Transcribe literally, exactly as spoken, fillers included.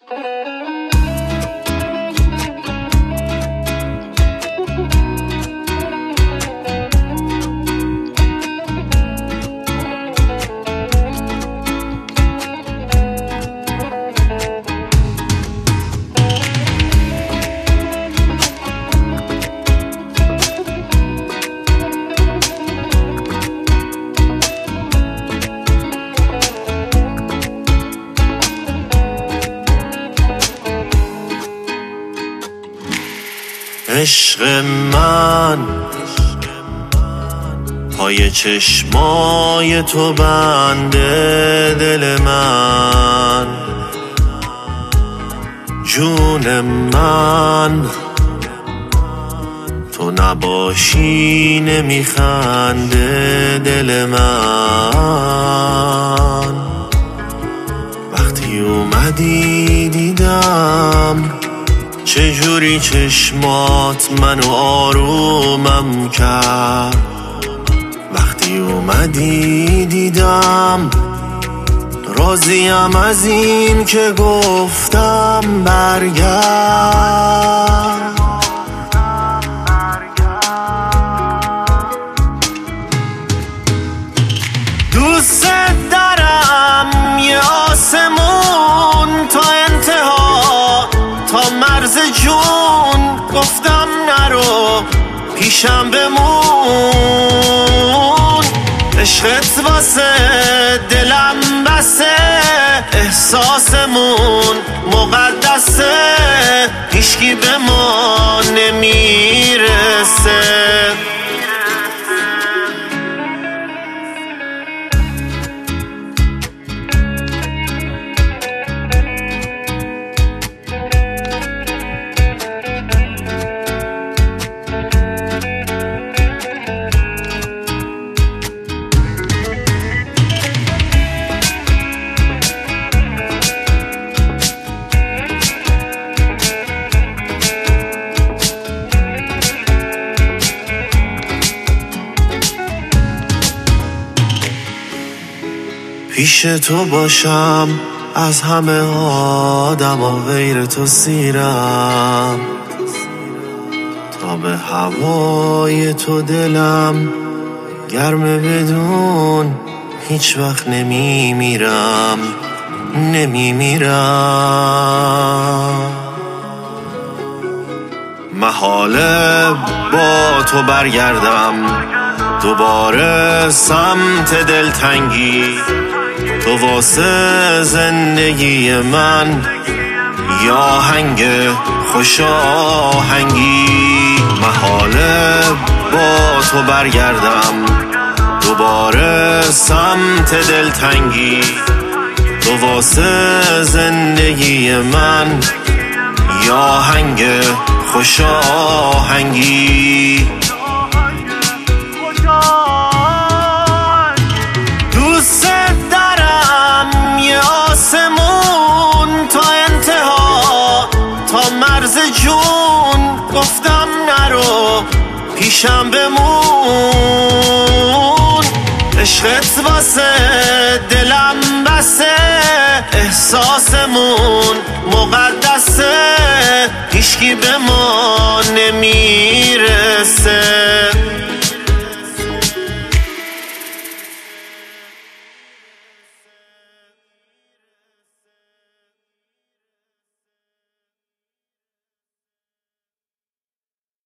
عشق من پای چشمای تو بنده دل من، جون من تو نباشی نمیخنده دل من. وقتی اومدی دیدم چجوری چشمات منو آرومم کرد. وقتی اومدی دیدم راضیم از این که گفتم برگرد. دوست دارم یه آسمون تا انتها، تا مرز جون گفتم نرو پیشم بمون. عشقت واسه دلم بسه، احساسمون مقدسه، هیچکی به ما نمیرسه. پیش تو باشم از همه آدم ها غیر تو سیرم، تا به هوای تو دلم گرمه بدون هیچ وقت نمی میرم نمی میرم. محاله با تو برگردم دوباره سمت دلتنگی، تو واسه زندگی من یا آهنگ خوش آهنگی. محاله با تو برگردم دوباره سمت دلتنگی، تو واسه زندگی من یا آهنگ خوش آهنگی. دوست دارم یه آسمون تا انتها، تا مرز جون گفتم نرو پیشم بمون. عشقت واسه دلم بسه، احساسمون مقدسه، هیچکی به ما نمیرسه.